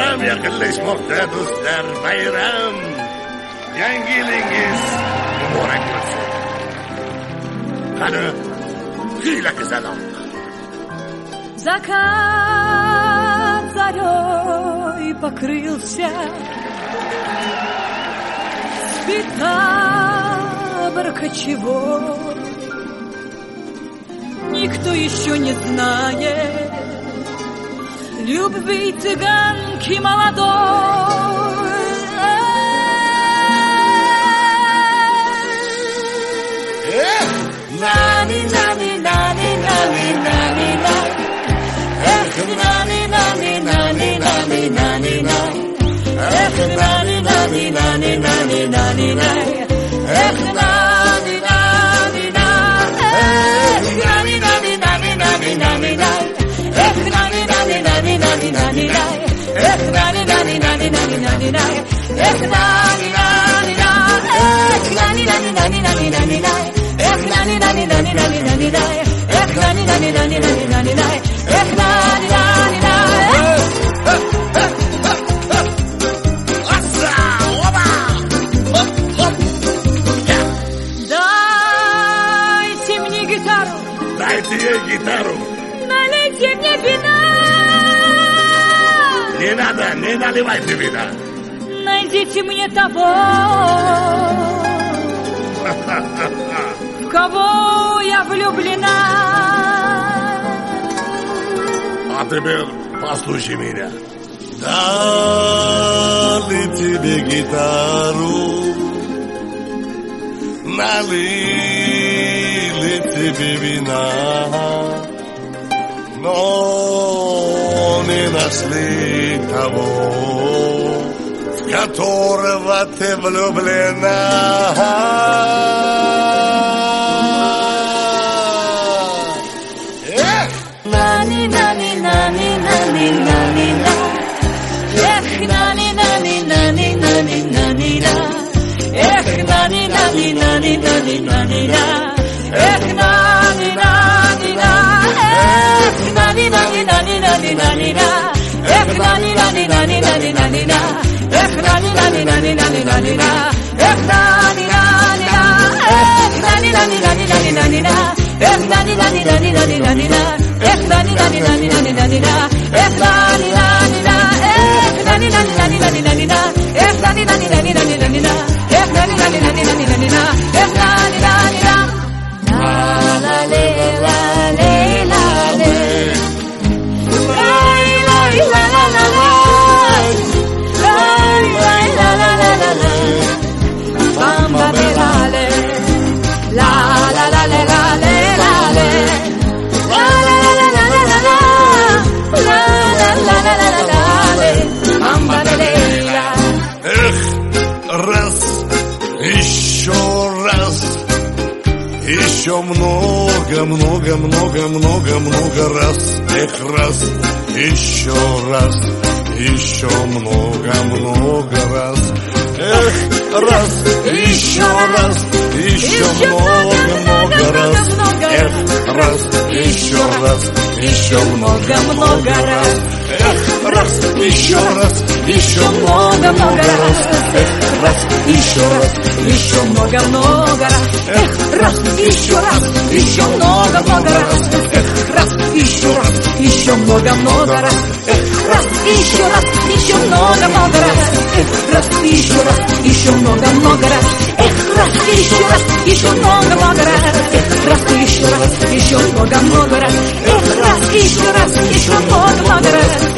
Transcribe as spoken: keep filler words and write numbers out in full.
Bayram yaqinlashmoqda do'stlar, bayram. Yangi yilingiz muborak bo'lsin. Qani, kuyla qizaloq. Закат зарей покрылся, спит табор кочевой. Никто еще не знает любви цыганки молодой. Нани, нани, нани, нани, нани, нани. Эх, нани, нани, нани, нани, нани, нани. Эх, нани, нани, нани, нани, нани, нани. Эх, нани, нани, нани. Эх, нани, нани, нани, нани, нани, нани. Эх, нани, нани, нани, нани, нани, нани. Эх, нани, нани, нани, нани, нани, нани. Эх, нани, нани, нани. Эх, нани, нани, нани, нани, нани, нани. Эх, нани, нани, нани, нани, нани, нани. Эх, нани, нани, нани, нани, нани, нани. Эх, нани, нани, нани. Дайте мне гитару. Дайте ей гитару. Налейте мне вина. Не надо, не наливайте вина. Найдите мне того, в кого я влюблена. А теперь послушай меня. Дали тебе гитару, налили тебе вина, но не нашли того, в которого ты влюблена. Нани, нани, нани, нани, нани, на. Эх, нани, нани, нани, нани, нани, на. Эх, нани, нани, нани, нани, нани, на. Эх, нани, нани, на. Эх, нани, нани, нани, нани, нани, на. Эх, нани, нани, нани, нани, нани, на. Эх, нани, нани, нани, нани, нани, на. Эх, нани, нани, на. Эх, нани, нани, нани, нани, нани, на. Эх, нани, нани, нани, нани, нани, на. Эх, нани, нани, нани, нани, нани, на. Эх, нани, нани, на. Эх, нани, нани, нани, нани, нани, на. Эх, нани, нани, нани, нани, нани, на. Эх, нани, нани, нани, нани, нани, на. Эх, нани, нани, на. Ла, ла, ле, ла, ле, ла, ле. Лай, лай, ла, ла, ла, лай. Лай, лай, ла, ла, ла, ла, лай. Бамба, бе, ла, ле. Ла, ла, ла, ле, ла, ле, ла, ле. Эх, раз, еще раз, еще много, много, много, много, много раз. Эх, раз, еще раз, еще много, много раз. Эх, раз, еще раз, еще много, много раз. Эх, раз, еще раз, еще много, много раз. Эх, раз, еще раз, еще много, много раз. Эх, раз, еще раз, еще много, много раз. Эх, раз, еще раз, еще много, много раз. Эх, раз, еще раз, еще много, много раз. Эх, раз, еще раз, еще много, много раз. Эх, раз, еще раз, еще много, много раз. Эх, раз, еще раз, еще много, много раз. Эх, раз, еще раз, еще много, много раз. Эх, раз, еще раз, еще много, много раз.